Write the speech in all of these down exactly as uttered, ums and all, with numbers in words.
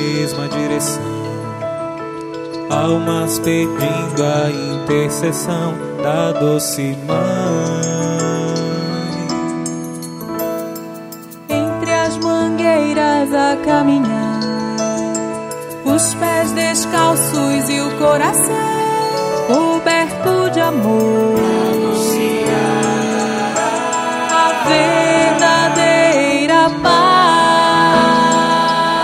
mesma direção, almas pedindo a intercessão da doce mãe. Entre as mangueiras a caminhar, os pés descalços e o coração coberto de amor, a verdadeira paz.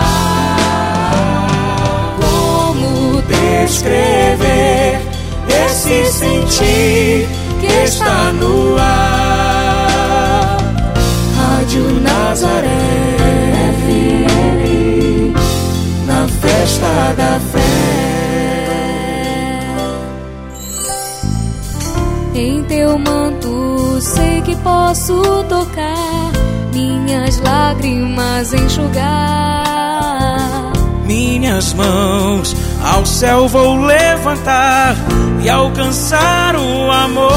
Como descrever esse sentir que está no ar? Rádio Nazaré F M, na festa da fé. Em teu manto sei que posso tocar, minhas lágrimas enxugar. Minhas mãos ao céu vou levantar e alcançar o amor.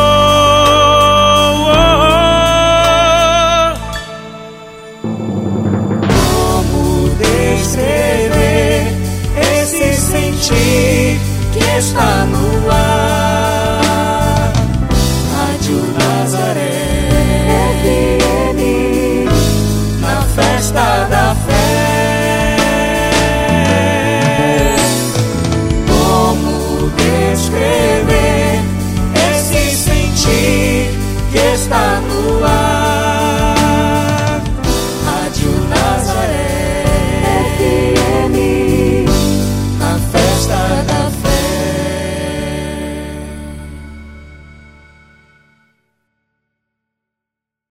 Como descrever esse sentir que está no ar?